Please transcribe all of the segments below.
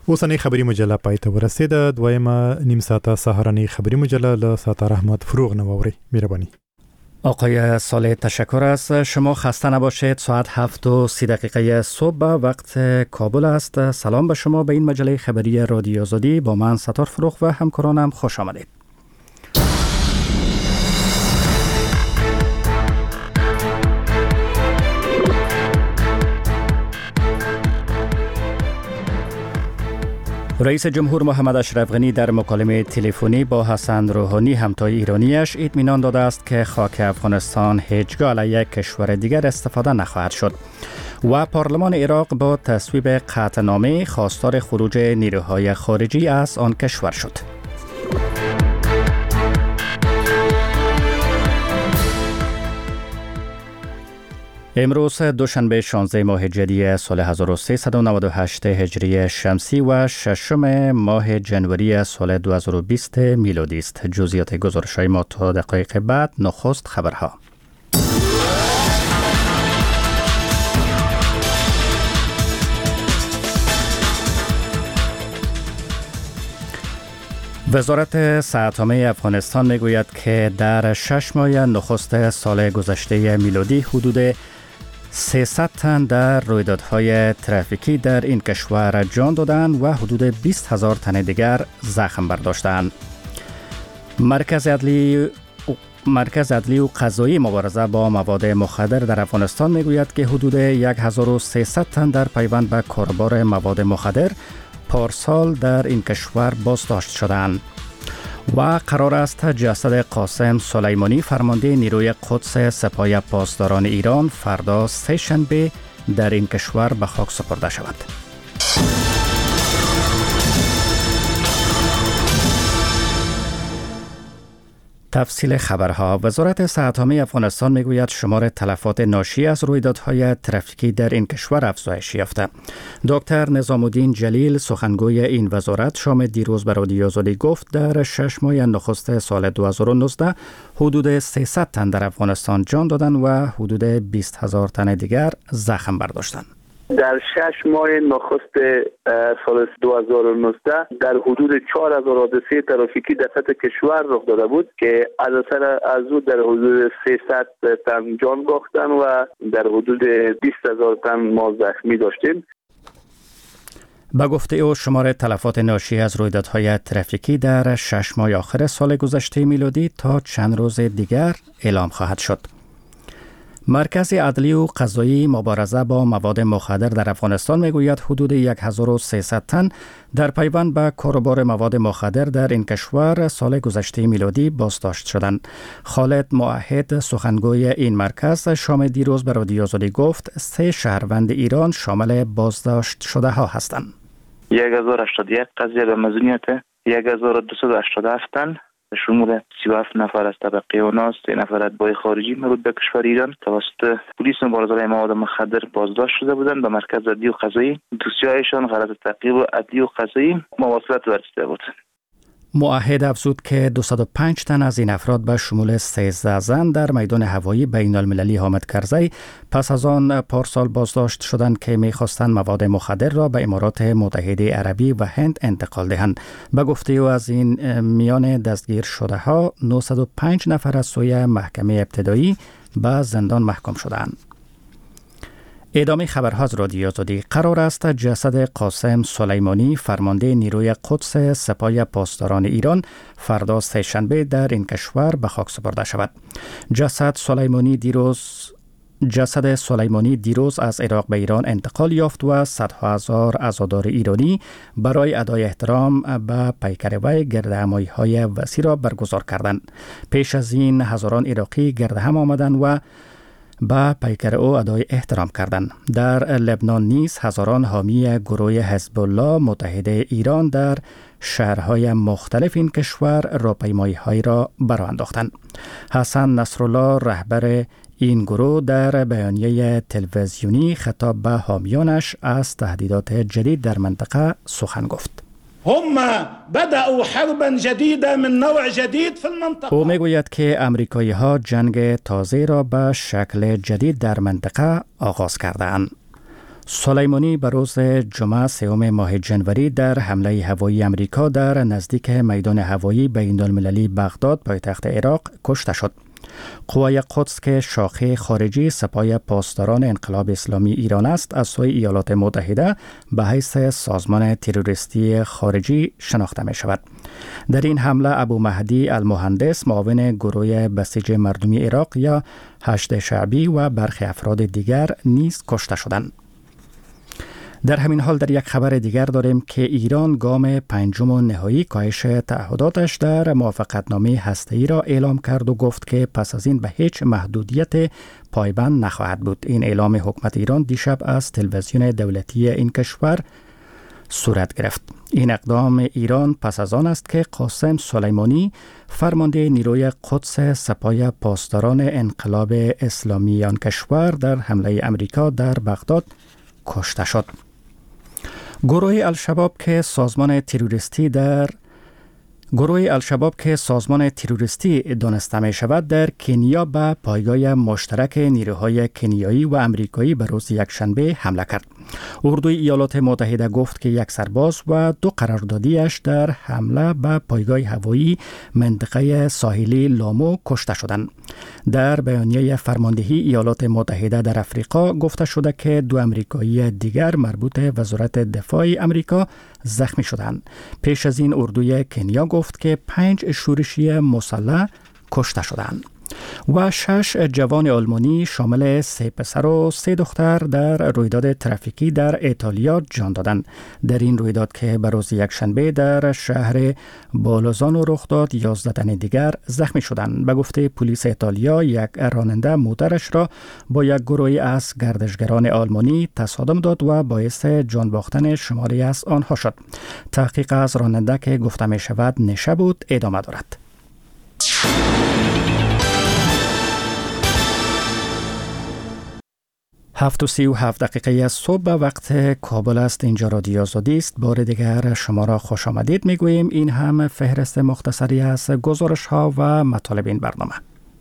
اوسنۍ خبری مجله پای ته ورسېده. دویمه نیم ساعته سهارنۍ خبری مجله له ساتار احمد فروغ نووري. مهرباني. آقای صالح تشکر است. شما خسته نباشید. ساعت 7:30 صبح وقت کابل است. سلام به شما. به این مجله خبری رادیو آزادی با من ستار فروغ و همکارانم خوش آمدید. رئیس جمهور محمد اشرف غنی در مکالمه تلفنی با حسن روحانی همتای ایرانیش اطمینان داده است که خاک افغانستان هیچگاه علیه کشور دیگر استفاده نخواهد شد و پارلمان عراق با تصویب قطعنامه خواستار خروج نیروهای خارجی از آن کشور شد. امروز دوشنبه 16 ماه جدی سال 1398 هجری شمسی و ششم ماه جنوری سال 2020 میلادی است. جزئیات گزارش‌های ما تا دقایق بعد. نخست خبرها. وزارت صحت عامه افغانستان میگوید که در 6 ماه نخست سال گذشته میلادی حدود 300 تن در رویدادهای ترافیکی در این کشور جان دادند و حدود 20,000 تن دیگر زخم برداشتند. مرکز عدلی و قضایی مبارزه با مواد مخدر در افغانستان میگوید که حدود 1300 تن در پیوند به کاربار مواد مخدر پارسال در این کشور بازداشت شدند. و قرار است جسد قاسم سلیمانی فرمانده نیروی قدس سپاه پاسداران ایران فردا سه‌شنبه در این کشور به خاک سپرده شود. تفصیل خبرها. وزارت صحت عامه افغانستان میگوید شمار تلفات ناشی از رویدادهای ترافیکی در این کشور افزایش یافته. دکتر نظام الدین جلیل سخنگوی این وزارت شام دیروز به رادیو آزادی گفت در 6 ماه نخست سال 2019 حدود 300 تن در افغانستان جان دادند و حدود 20,000 تن دیگر زخم برداشتند. در 6 ماه نخست سال 2019 در حدود 4,000 حادثه ترافیکی در سطح کشور رخ داده بود که از اثر از او در حدود 300 تن جان باختن و در حدود 20,000 تن ما زخمی داشتیم. به گفته او شمار تلفات ناشی از رویدادهای ترافیکی در 6 ماه آخر سال گذشته میلادی تا چند روز دیگر اعلام خواهد شد. مرکز عدلی و قضایی مبارزه با مواد مخدر در افغانستان میگوید حدود 1300 تن در پیوند به کاربار مواد مخدر در این کشور سال گذشته میلادی بازداشت شدند. خالد موحد سخنگوی این مرکز شام دیروز به رادیو آزادی گفت 3 شهروند ایران شامل بازداشت شده ها هستند. 1081 قضیه به مزنیت 1287 تن شمول 37 نفر از طبقه اوناست، 3 نفر اتباع خارجی مربوط به کشور ایران توسط پلیس مبارزه با مواد مخدر بازداشت شده بودند. به مرکز عدلی و قضایی دوسیه‌هایشان غرض تعقیب عدلی و قضایی مواصلت ورزیده بود. موحد افزود که 205 تن از این افراد به شمول 13 زن در میدان هوایی بین المللی حامد کرزی پس از آن پارسال بازداشت شدند که می‌خواستند مواد مخدر را به امارات متحده عربی و هند انتقال دهند. به گفته او از این میان دستگیر شده ها 905 نفر از سوی محکمه ابتدایی به زندان محکوم شدند. ادامه خبرها از رادیو آزادی. قرار است جسد قاسم سلیمانی فرمانده نیروی قدس سپاه پاسداران ایران فردا سه‌شنبه در این کشور به خاک سپرده شود. جسد سلیمانی دیروز از عراق به ایران انتقال یافت و صدها هزار عزادار ایرانی برای ادای احترام به پیکر وی گردهمایی‌های وسیع را برگزار کردند. پیش از این هزاران عراقی گردهم آمدند و به پیکر او ادای احترام کردند. در لبنان نیز هزاران حامی گروه حزب الله متحد ایران در شهرهای مختلف این کشور راهپیمایی‌هایی را برآ انداختند. حسن نصرالله رهبر این گروه در بیانیه تلویزیونی خطاب به حامیانش از تهدیدات جدید در منطقه سخن گفت. هم بدأوا حربا جديدة من نوع جديد في المنطقة. او میگوید که امریکایی ها جنگ تازه را به شکل جدید در منطقه آغاز کردند. سلیمانی به روز جمعه 3 ماه جنوری در حمله هوایی امریکا در نزدیک میدان هوایی بین‌المللی بغداد پایتخت عراق کشته شد. قوای قدس که شاخه خارجی سپاه پاسداران انقلاب اسلامی ایران است، از سوی ایالات متحده به حیث سازمان تروریستی خارجی شناخته می شود. در این حمله ابو مهدی المهندس معاون گروه بسیج مردمی عراق یا هشت شعبی و برخی افراد دیگر نیز کشته شدند. در همین حال در یک خبر دیگر داریم که ایران گام پنجم و نهایی کاهش تعهداتش در موافقتنامه هسته‌ای را اعلام کرد و گفت که پس از این به هیچ محدودیت پایبند نخواهد بود. این اعلام حکومت ایران دیشب از تلویزیون دولتی این کشور صورت گرفت. این اقدام ایران پس از آن است که قاسم سلیمانی فرمانده نیروی قدس سپاه پاسداران انقلاب اسلامی آن کشور در حمله امریکا در بغداد کشته شد. گروه الشباب که سازمان تروریستی دانسته می شود در کنیا به پایگاه مشترک نیروهای کنیایی و امریکایی به روز یکشنبه حمله کرد. اردوی ایالات متحده گفت که یک سرباز و 2 قراردادیش در حمله به پایگاه هوایی منطقه ساحلی لامو کشته شدند. در بیانیه فرماندهی ایالات متحده در افریقا گفته شده که 2 امریکایی دیگر مربوط وزارت دفاع امریکا زخمی شدند. پیش از این اردوی کنیا گفت که 5 شورشی مسلح کشته شدند. و 6 جوان آلمانی شامل 3 پسر و 3 دختر در رویداد ترافیکی در ایتالیا جان دادند. در این رویداد که به روز یکشنبه در شهر بالوزانو رخ داد، 11 تن دیگر زخمی شدند. به گفته پلیس ایتالیا، یک راننده موترش را با یک گروهی از گردشگران آلمانی تصادم داد و باعث جان باختن شماری از آنها شد. تحقیق از راننده که گفته می شود نشه بود ادامه دارد. 7:37 صبح به وقت کابل است. اینجا رادیو آزادی است. بار دیگر شما را خوش آمدید میگوییم. این هم فهرست مختصری از گزارش ها و مطالب این برنامه.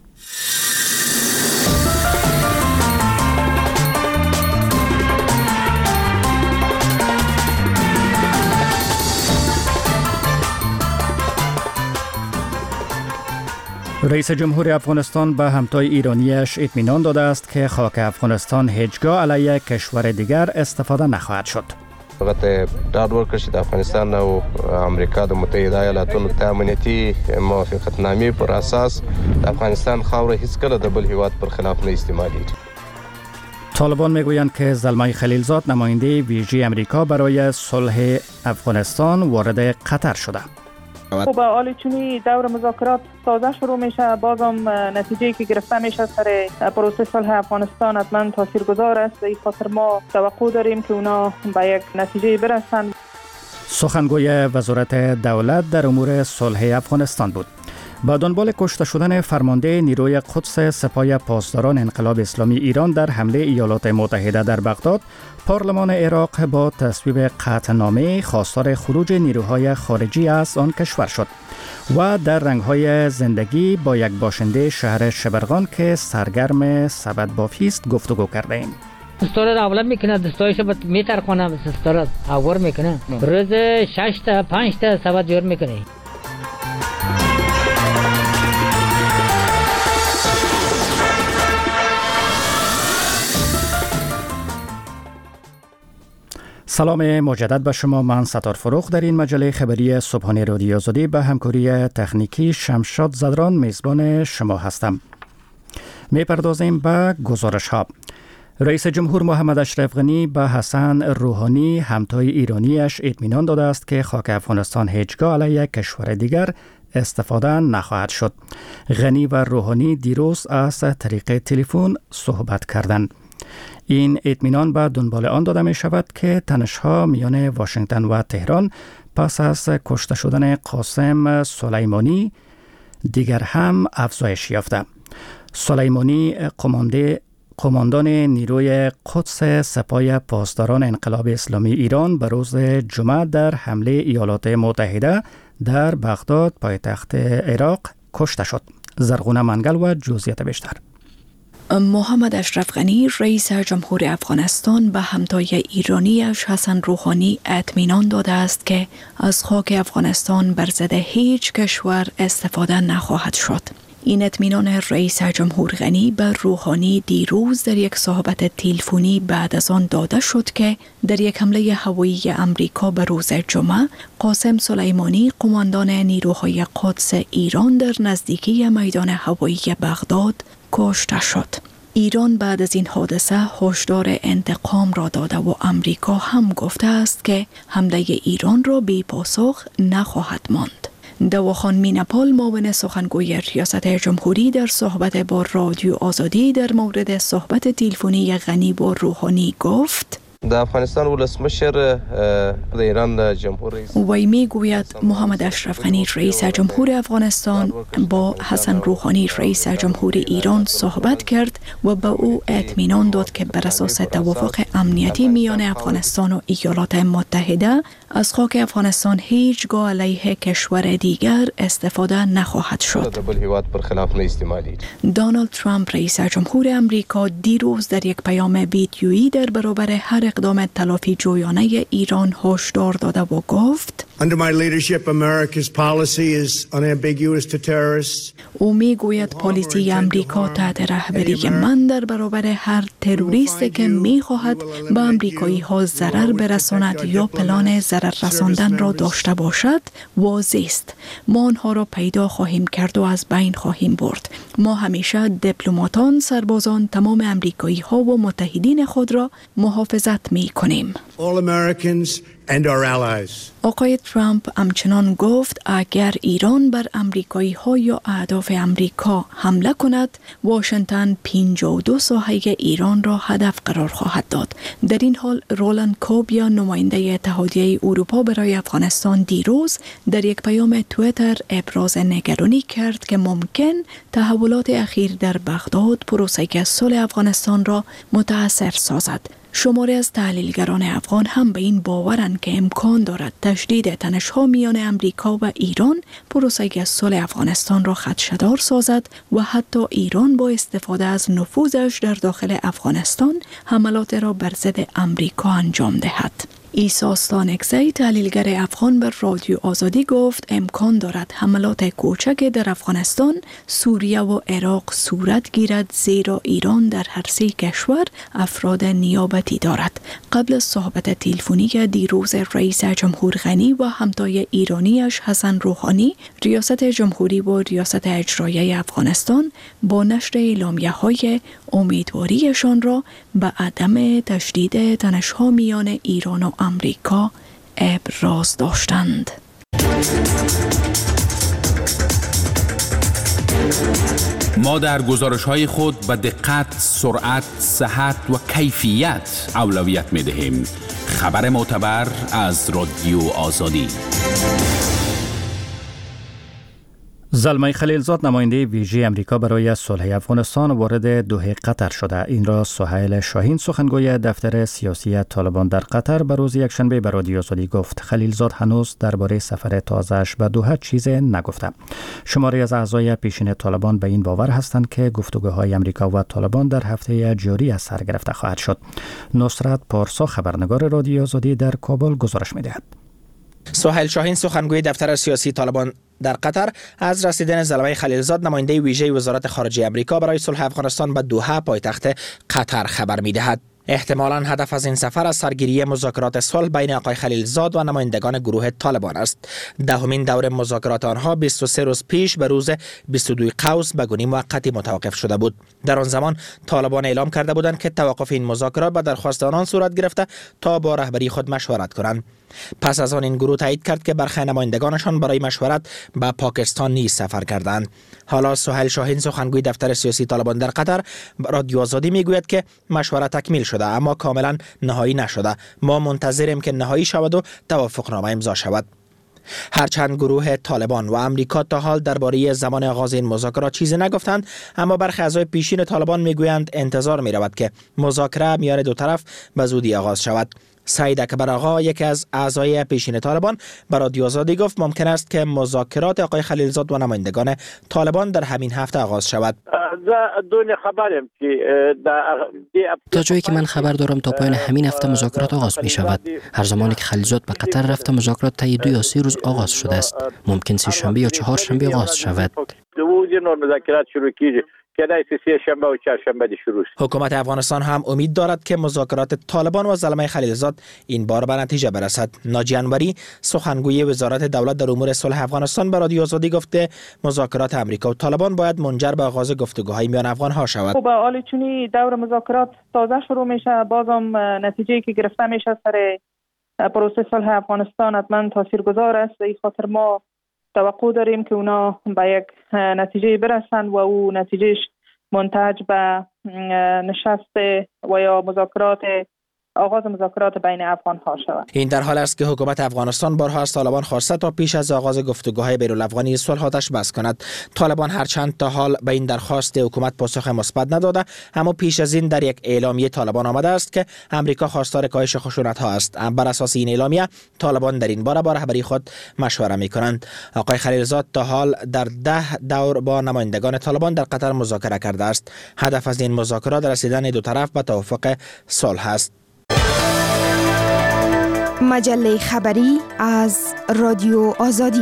رئیس جمهور افغانستان به همتای ایرانیش اطمینان داده است که خاک افغانستان هیچگاه علیه کشور دیگر استفاده نخواهد شد. البته ډاډ ورکړ چې د افغانستان او امریکا د متحده ایالاتونو ته امنیتي موافقتنامې پر اساس د افغانستان خاوره هیڅ کله د بل هیواد پر خلاف نه استعمالیږي. طالبان میگویند که زلمای خلیلزاد نماینده ویژه امریکا برای صلح افغانستان وارد قطر شده. خب حالا چونی دور مذاکرات تازه شروع میشه، بازم نتیجه که گرفته میشه سر پروسه صلح افغانستان حتما تاثیرگذار است. این خاطر ما توقع داریم که اونا به یک نتیجه برسند. سخنگوی وزارت دولت در امور صلح افغانستان بود. با دنبال کشته شدن فرمانده نیروی قدس سپاه پاسداران انقلاب اسلامی ایران در حمله ایالات متحده در بغداد، پارلمان عراق با تصویب قطعنامه خواستار خروج نیروهای خارجی از آن کشور شد و در رنگ‌های زندگی با یک باشنده شهر شبرغان که سرگرم سبد بافی است گفتگو کردیم. دستور اول میکنه، دستورش میترخونه، دستور آور میکنه، روز 6 تا 5 تا سبد جور میکنه. سلام مجدد به شما. من ستار فروخ در این مجله خبری صبحانه رادیو آزادی به همکاری تکنیکی شمشاد زدران میزبان شما هستم. میپردازیم به گزارش ها. رئیس جمهور محمد اشرف غنی به حسن روحانی همتای ایرانیش اطمینان داده است که خاک افغانستان هیچگاه علیه کشور دیگر استفاده نخواهد شد. غنی و روحانی دیروز از طریق تلفن صحبت کردند. این اطمینان به دنبال آن داده می شود که تنش‌ها میان واشنگتن و تهران پس از کشته شدن قاسم سلیمانی دیگر هم افزایش یافته. سلیمانی قماندان نیروی قدس سپاه پاسداران انقلاب اسلامی ایران به روز جمعه در حمله ایالات متحده در بغداد پایتخت عراق کشته شد. زرغونه منگل و جزئیات بیشتر. محمد اشرف غنی رئیس جمهور افغانستان به همتای ایرانیش حسن روحانی اطمینان داده است که از خاک افغانستان بر ضد هیچ کشور استفاده نخواهد شد. این اطمینان رئیس جمهور غنی به روحانی دیروز در یک صحبت تلفنی بعد از آن داده شد که در یک حمله هوایی امریکا به روز جمعه قاسم سلیمانی قماندان نیروهای قدس ایران در نزدیکی میدان هوایی بغداد کشته شد. ایران بعد از این حادثه هشدار انتقام را داده و امریکا هم گفته است که حمله ایران را بی پاسخ نخواهد ماند. دواخان مینپال معاون سخنگوی ریاست جمهوری در صحبت با رادیو آزادی در مورد صحبت تلفنی غنی با روحانی گفت: د افغانستان ولسمشر د ایران جمهور رئیس وی میگوید محمد اشرف غنی رئیس جمهور افغانستان با حسن روحانی رئیس جمهور ایران صحبت کرد و به او اطمینان داد که بر اساس توافق امنیتی میان افغانستان و ایالات متحده از خاک افغانستان هیچگاه علیه کشور دیگر استفاده نخواهد شد. دونالد ترامپ رئیس جمهور امریکا دیروز در یک پیام ویدیویی در برابر هر اقدام تلافی جویانه ایران هشدار داده و گفت: Under my leadership, America's policy is unambiguous to terrorists. او میگوید پالیسی امریکا تحت رهبری من در برابر هر تروریستی که میخواهد به امریکایی ها ضرر برساند یا پلان ضرر رساندن را داشته باشد واضح است. ما آنها را پیدا خواهیم کرد و از بین خواهیم برد. ما همیشه دیپلماتان، سربازان، تمام امریکایی ها و متحدین خود را محافظت می کنیم. All Americans and our allies. آقای ترامپ همچنان گفت اگر ایران بر امریکایی ها یا اهداف امریکا حمله کند، واشنگتن 52 ساحه ایران را هدف قرار خواهد داد. در این حال رولند کوبیا نماینده اتحادیه اروپا برای افغانستان دیروز در یک پیام توییتر ابراز نگرانی کرد که ممکن تحولات اخیر در بغداد پروسه صلح افغانستان را متاثر سازد. شماری از تحلیلگران افغان هم به این باورند که امکان دارد تشدید تنش‌ها میان امریکا و ایران پروسه صلح افغانستان را خدشه‌دار سازد و حتی ایران با استفاده از نفوذش در داخل افغانستان حملات را بر ضد امریکا انجام دهد. عیسی ستانکزی تحلیلگر افغان بر رادیو آزادی گفت امکان دارد حملات کوچک در افغانستان، سوریه و عراق صورت گیرد زیرا ایران در هر سه کشور افراد نیابتی دارد. قبل از صحبت تلفنی دیروز رئیس جمهور غنی و همتای ایرانیش حسن روحانی، ریاست جمهوری و ریاست اجرایی افغانستان با نشر اعلامیه‌های امیدواریشان را به عدم تشدید تنش‌ها میان ایران و امریکا ابراز داشتند. ما در گزارش‌های خود به دقت، سرعت، صحت و کیفیت اولویت می‌دهیم. خبر معتبر از رادیو آزادی. زلمه خلیلزاد نماینده ویژه امریکا برای صلح افغانستان وارد دوحه قطر شده. این را سهیل شاهین سخنگوی دفتر سیاسی طالبان در قطر به روز یکشنبه به رادیو آزادی گفت. خلیلزاد هنوز درباره سفر تازه‌اش به دوحه چیز نگفته. شماری از اعضای پیشین طالبان به این باور هستند که گفتگوهای امریکا و طالبان در هفته جاری از سر گرفته خواهد شد. نصرت پارسا خبرنگار رادیو آزادی در کابل گزارش می‌دهد. سهیل شاهین سخنگوی دفتر سیاسی طالبان در قطر از رسیدن زلمه خلیلزاد نماینده ویژه وزارت خارجه امریکا برای صلح افغانستان به دوحه پایتخت قطر خبر می‌دهد. احتمالاً هدف از این سفر از سرگیری مذاکرات صلح بین آقای خلیلزاد و نمایندگان گروه طالبان است. دهمین دور مذاکرات آنها 23 روز پیش به روز 22 قوس به گونی موقتی متوقف شده بود. در آن زمان طالبان اعلام کرده بودند که توقف این مذاکرات به درخواست آنان صورت گرفته تا با رهبری خود مشورت کنند. پس از آن این گروه تایید کرد که برخی نمایندگانشان برای مشورت به پاکستان نیز سفر کردند. حالا سهیل شاهین سخنگوی دفتر سیاسی طالبان در قطر رادیو آزادی میگوید که مشورت تکمیل شده اما کاملا نهایی نشده. ما منتظریم که نهایی شود و توافقنامه امضا شود. هرچند گروه طالبان و امریکا تا حال درباره زمان آغاز این مذاکرات چیزی نگفتند، اما برخی اعضای پیشین طالبان میگویند انتظار می‌رود که مذاکره میان دو طرف به زودی آغاز شود. سعید اکبر آقا یکی از اعضای پیشین طالبان به رادیو آزادی گفت ممکن است که مذاکرات آقای خلیلزاد و نمایندگان طالبان در همین هفته آغاز شود. دون خبرم که تا جایی که من خبر دارم تا پایان همین هفته مذاکرات آغاز می شود. هر زمانی که خلیلزاد به قطر رفته مذاکرات تا 2 یا 3 روز آغاز شده است. ممکن 3 شنبه یا 4 شنبه آغاز شود. مذاکرات شروع کیږي که 3 شنبه و 4 شنبه شروع شد. حکومت افغانستان هم امید دارد که مذاکرات طالبان و زلمه خلیلزاد این بار به نتیجه برسد. ناجی انوری سخنگوی وزارت دولت در امور صلح افغانستان به رادیو آزادی گفته مذاکرات امریکا و طالبان باید منجر به آغاز گفتگوهای میان افغان‌ها شود. خب حالا چونی دور مذاکرات تازه شروع میشه، بازم نتیجه‌ای که گرفته میشه سر پروسه صلح افغانستان حتما تاثیرگذار است. این خاطر ما توقع داریم که اونا به یک نتیجه برسند و او نتیجهش منتج به نشست و یا آغاز مذاکرات بین افغان‌ها شود. این در حال است که حکومت افغانستان بارها از طالبان خواسته تا پیش از آغاز گفتگوهای بین‌الافغانی صلح آتش بس کند. طالبان هرچند تا حال به این درخواست حکومت پاسخ مثبت نداده، اما پیش از این در یک اعلامیه طالبان آمده است که امریکا خواستار کاهش خشونت‌ها است. بر اساس این اعلامیه طالبان در این باره با رهبری خود مشوره می‌کنند. آقای خلیلزاد تا حال در 10 دور با نمایندگان طالبان در قطر مذاکره کرده است. هدف از این مذاکرات رسیدن دو طرف به توافق صلح است. مجله خبری از رادیو آزادی.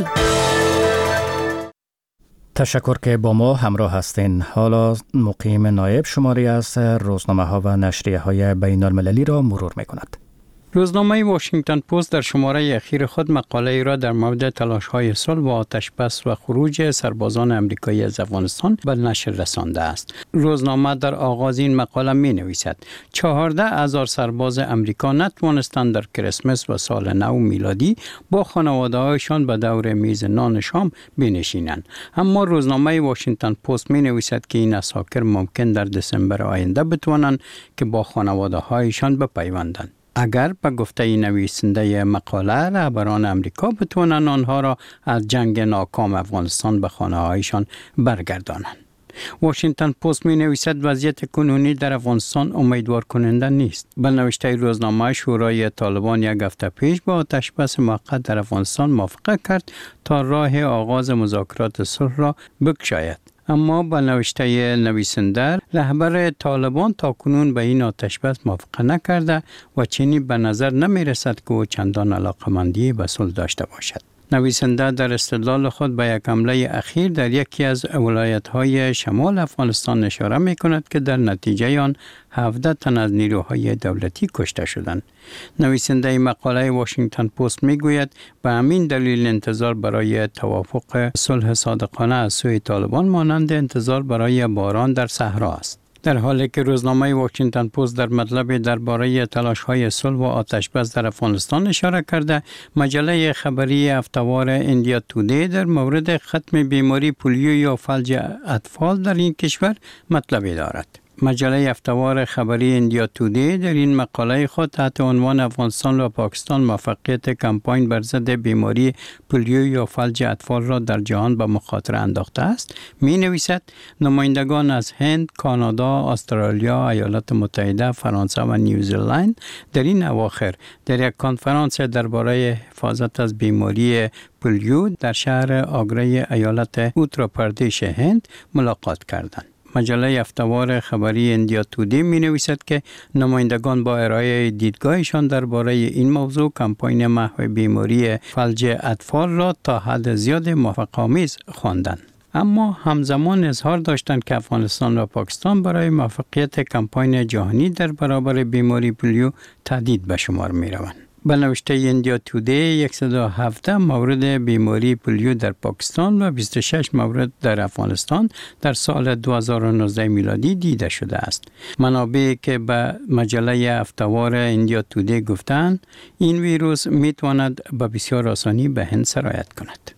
تشکر که با ما همراه هستین. حالا مقیم نایب شماری از روزنامه ها و نشریه های بین المللی را مرور می کند. روزنامه واشنگتن پست در شماره اخیر خود مقاله را در مورد تلاش‌های صلح و آتش‌بس و خروج سربازان آمریکایی از افغانستان به نشر رسانده است. روزنامه در آغاز این مقاله می‌نویسد 14,000 سرباز آمریکا نتوانستند در کریسمس و سال نو میلادی با خانواده‌هایشان به دور میز نان شام بنشینند. اما روزنامه واشنگتن پست می‌نویسد که این اساکر ممکن در دسامبر آینده بتوانند که با خانواده‌هایشان بپیوندند. اگر به گفته نویسنده مقاله رهبران امریکا بتوانند آنها را از جنگ ناکام افغانستان به خانه‌هایشان برگردانند. واشنگتن پست می نویسد وضعیت کنونی در افغانستان امیدوار کننده نیست. به نوشته روزنامه شورای طالبان یک هفته پیش با آتش‌بس موقت در افغانستان موافقت کرد تا راه آغاز مذاکرات صلح را بگشاید. اما با نوشته نویسنده رهبر طالبان تاکنون به این آتش‌بس موافقت نکرده و چنین به نظر نمی رسد که او چندان علاقمندی به صلح داشته باشد. نویسنده در استدلال خود به یک حمله اخیر در یکی از ولایت‌های شمال افغانستان اشاره می‌کند که در نتیجه آن 17 تن از نیروهای دولتی کشته شدند. نویسنده مقاله واشنگتن پست می‌گوید به همین دلیل انتظار برای توافق صلح صادقانه از سوی طالبان مانند انتظار برای باران در صحرا است. در حالی که روزنامه واشنگتن پست در مطلب درباره تلاش‌های صلح و آتش‌بس در افغانستان اشاره کرده، مجله خبری هفته‌وار ایندیا تودی در مورد ختم بیماری پولیو یا فلج اطفال در این کشور مطلبی دارد. مجله هفته‌وار خبری ایندیا تودی در این مقاله خود تحت عنوان افغانستان و پاکستان موفقیت کمپاین بر ضد بیماری پولیو یا فلج اطفال را در جهان به مخاطره انداخته است می نویسد نمایندگان از هند، کانادا، استرالیا، ایالات متحده، فرانسه و نیوزیلند در این اواخر در یک کنفرانس درباره حفاظت از بیماری پولیو در شهر آگره ایالت اوتر پردیش هند ملاقات کردند. مجله هفته‌وار خبری ایندیا تودی می نویسد که نمایندگان با ارائه دیدگاهشان درباره این موضوع کمپاین محو بیماری فلج اطفال را تا حد زیاد موفق‌آمیز خواندند. اما همزمان اظهار داشتند که افغانستان و پاکستان برای موفقیت کمپاین جهانی در برابر بیماری پولیو تهدید به شمار می روند. به نوشته ایندیا تودی 117 مورد بیماری پولیو در پاکستان و 26 مورد در افغانستان در سال 2019 میلادی دیده شده است. منابعی که به مجله هفته‌وار ایندیا تودی گفتند این ویروس میتواند به بسیار آسانی به هند سرایت کند.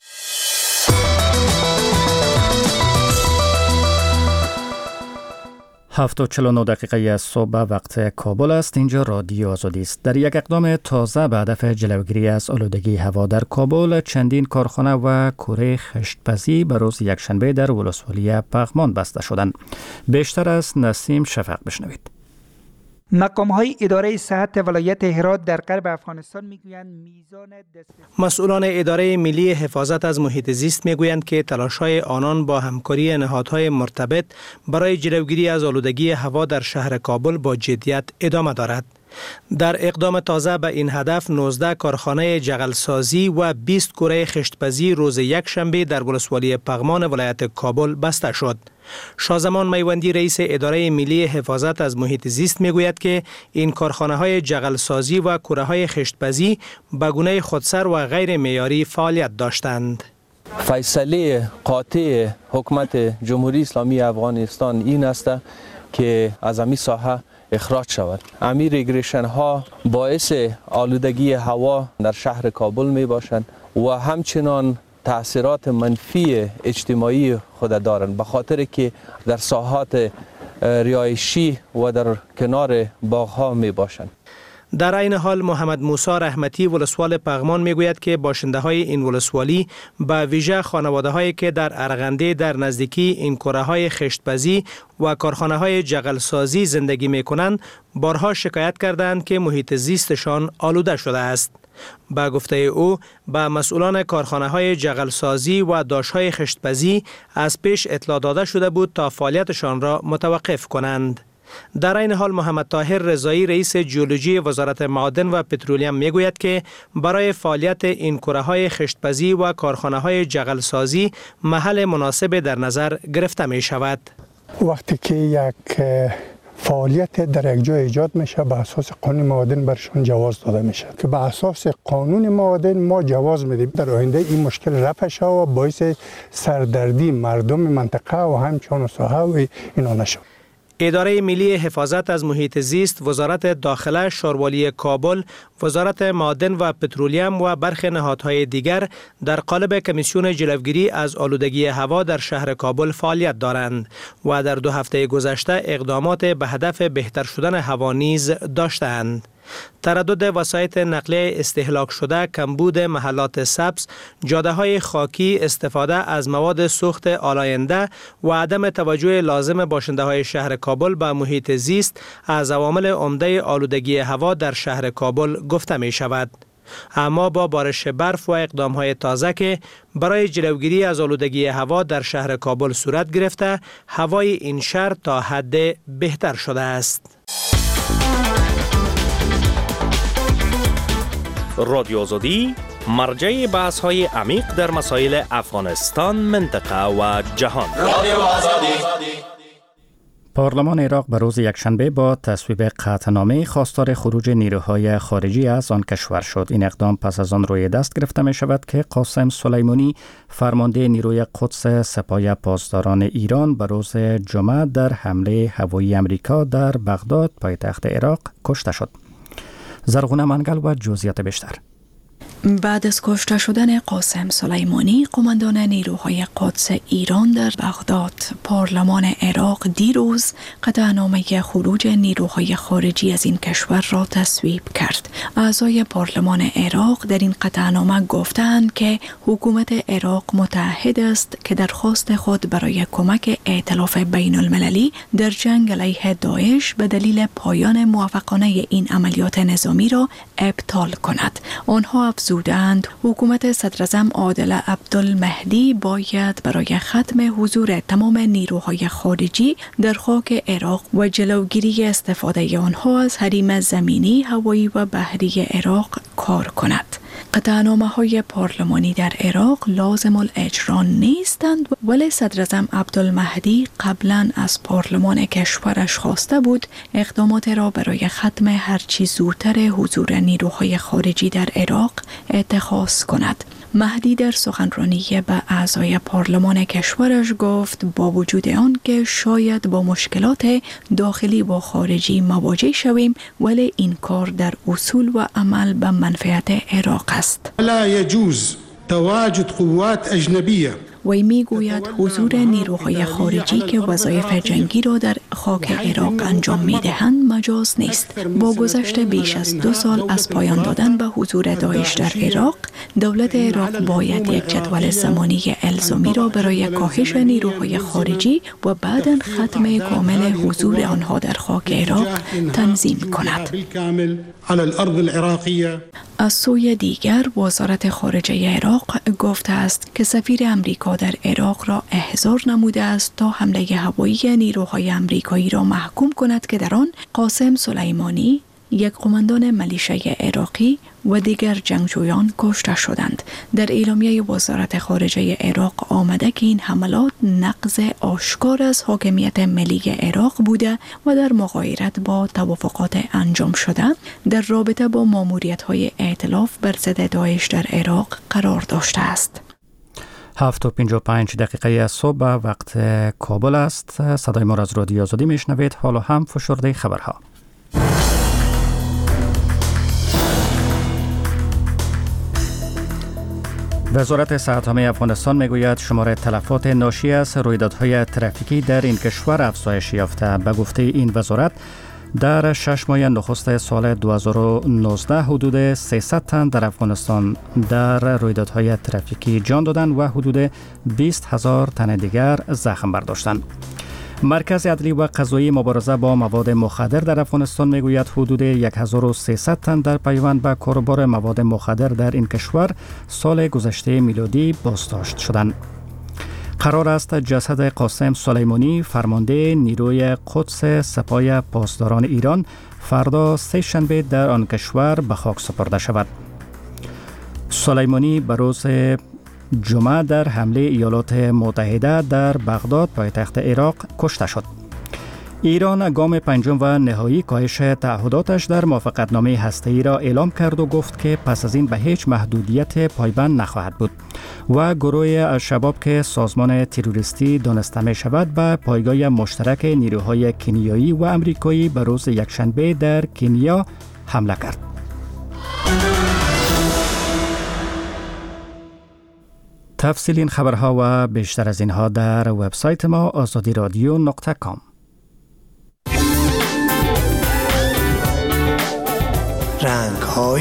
7:49 دقیقه از صبح وقت کابل است. اینجا رادیو آزادی است. در یک اقدام تازه به هدف جلوگیری از آلودگی هوا در کابل چندین کارخانه و کوره خشتپزی به روز یکشنبه در ولسوالی پغمان بسته شدند. بیشتر از نسیم شفق بشنوید. مقام‌های اداره صحت ولایت هرات در غرب افغانستان میگویند میزان مسئولان اداره ملی حفاظت از محیط زیست میگویند که تلاش‌های آنان با همکاری نهادهای مرتبط برای جلوگیری از آلودگی هوا در شهر کابل با جدیت ادامه دارد. در اقدام تازه به این هدف 19 کارخانه جغل‌سازی و 20 کره خشتپزی روز یکشنبه در ولسوالی پغمان ولایت کابل بسته شد. شازمان میوندی رئیس اداره ملی حفاظت از محیط زیست میگوید که این کارخانه های جغل‌سازی و کره های خشتپزی به گونه خودسر و غیر معیاری فعالیت داشتند. فیصله قاطع حکومت جمهوری اسلامی افغانستان این است که از این ساحه اخراج شود. امیر ریگریشن ها باعث آلودگی هوا در شهر کابل می باشند و همچنان تأثیرات منفی اجتماعی خود دارند، به خاطر که در ساحات رهایشی و در کنار باغ‌ها می باشند. در این حال محمد موسی رحمتی ولسوال پغمان میگوید که باشنده‌های این ولسوالی به ویژه خانواده‌هایی که در ارغنده در نزدیکی این کره‌های خشتپزی و کارخانه‌های جغل‌سازی زندگی می‌کنند بارها شکایت کردند که محیط زیستشان آلوده شده است. با گفته او به مسئولان کارخانه‌های جغل‌سازی و داشت‌های خشتپزی از پیش اطلاع داده شده بود تا فعالیتشان را متوقف کنند. در این حال محمد طاهر رضایی رئیس جیولوژی وزارت معادن و پترولیم میگوید که برای فعالیت این کره‌های خشتپزی و کارخانه‌های جغل‌سازی محل مناسب در نظر گرفته می شود. وقتی که یک فعالیت در یک جای ایجاد میشه به اساس قانون معادن برشون جواز داده میشه که به اساس قانون معادن ما جواز میدیم در آینده این مشکل رفع شه و باعث سردردی مردم منطقه و همچنان ساحه و اینا نشه. اداره ملی حفاظت از محیط زیست، وزارت داخله، شاروالی کابل، وزارت معادن و پترولیم و برخی نهادهای دیگر در قالب کمیسیون جلوگیری از آلودگی هوا در شهر کابل فعالیت دارند و در 2 هفته گذشته اقدامات به هدف بهتر شدن هوا نیز داشتند. تردد وسایط نقلیه استهلاک شده، کمبود محلات سبز، جاده‌های خاکی، استفاده از مواد سوخت آلاینده و عدم توجه لازم باشنده‌های شهر کابل به محیط زیست از عوامل عمده آلودگی هوا در شهر کابل گفته می شود. اما با بارش برف و اقدام‌های تازه که برای جلوگیری از آلودگی هوا در شهر کابل صورت گرفته، هوای این شهر تا حد بهتر شده است. رادیو آزادی مرجع بحث‌های عمیق در مسائل افغانستان، منطقه و جهان. رادیو آزادی. پارلمان عراق به روز یکشنبه با تصویب قطعنامه خواستار خروج نیروهای خارجی از آن کشور شد. این اقدام پس از آن روی دست گرفته می شود که قاسم سلیمانی فرمانده نیروی قدس سپاه پاسداران ایران به روز جمعه در حمله هوایی امریکا در بغداد پایتخت عراق کشته شد. زرغونه منگل و جزئیات بیشتر. بعد از کشته شدن قاسم سلیمانی، قماندان نیروهای قدس ایران در بغداد، پارلمان عراق دیروز قطعنامه خروج نیروهای خارجی از این کشور را تصویب کرد. اعضای پارلمان عراق در این قطعنامه گفتند که حکومت عراق متعهد است که درخواست خود برای کمک ائتلاف بین المللی در جنگ علیه داعش به دلیل پایان موفقانه این عملیات نظامی را ابطال کند. آنها افزودند حکومت صدراعظم عادل عبدالمهدی باید برای ختم حضور تمام نیروهای خارجی در خاک عراق و جلوگیری استفاده آنها از حریم زمینی، هوایی و بحری عراق کار کند. قطعنامه‌های پارلمانی در عراق لازم الاجرا نیستند، ولی صدراعظم عبدالمهدی قبلا از پارلمان کشورش خواسته بود اقدامات را برای ختم هرچی زودتر حضور نیروهای خارجی در عراق اتخاذ کند. مهدی در سخنرانی به اعضای پارلمان کشورش گفت با وجود آن که شاید با مشکلات داخلی و خارجی مواجه شویم، ولی این کار در اصول و عمل به منفعت عراق است. لا يجوز تواجد قوات أجنبية وی میگوید حضور نیروهای خارجی که وظایف جنگی را در خاک عراق انجام میدهند مجاز نیست. با گذشت بیش از 2 سال از پایان دادن به حضور داعش در عراق، دولت عراق باید یک جدول زمانی الزامی را برای کاهش نیروهای خارجی و بعداً ختم کامل حضور آنها در خاک عراق تنظیم کند. از سوی دیگر وزارت خارجه عراق گفته است که سفیر امریکا در عراق را احضار نموده است تا حمله هوایی نیروهای امریکایی را محکوم کند که در آن قاسم سلیمانی، یک قماندان ملیشه عراقی و دیگر جنگجویان کشته شدند. در اعلامیه وزارت خارجه عراق آمده که این حملات نقض آشکار از حاکمیت ملی عراق بوده و در مغایرت با توافقات انجام شده در رابطه با ماموریت‌های ائتلاف بر ضد داعش در عراق قرار داشته است. 7:55 صبح وقت کابل است. صدای ما را از رادیو آزادی میشنوید. حالا هم فشرده خبرها. وزارت صحت عامه افغانستان میگوید شمار تلفات ناشی از رویدادهای ترافیکی در این کشور افزایش یافته. به گفته این وزارت در 6 ماه نخست سال 2019 حدود 300 تن در افغانستان در رویدادهای ترافیکی جان دادند و حدود 20,000 تن دیگر زخم برداشتند. مرکز عدلی و قضایی مبارزه با مواد مخدر در افغانستان میگوید حدود 1300 تن در پیوند به کاروبار مواد مخدر در این کشور سال گذشته میلادی بازداشت شدند. قرار است جسد قاسم سلیمانی فرمانده نیروی قدس سپاه پاسداران ایران فردا سه‌شنبه در آن کشور به خاک سپرده شود. سلیمانی به روز جمعه در حمله ایالات متحده در بغداد پایتخت عراق کشته شد. ایران گام پنجم و نهایی کاهش تعهداتش در موافقتنامه هسته‌ای را اعلام کرد و گفت که پس از این به هیچ محدودیت پایبند نخواهد بود و گروه الشباب که سازمان تروریستی دانسته می شود به پایگاه مشترک نیروهای کنیایی و امریکایی به روز یکشنبه در کنیا حمله کرد. تفصیل این خبرها و بیشتر از اینها در وبسایت ما azadiradio.com. رنگ‌های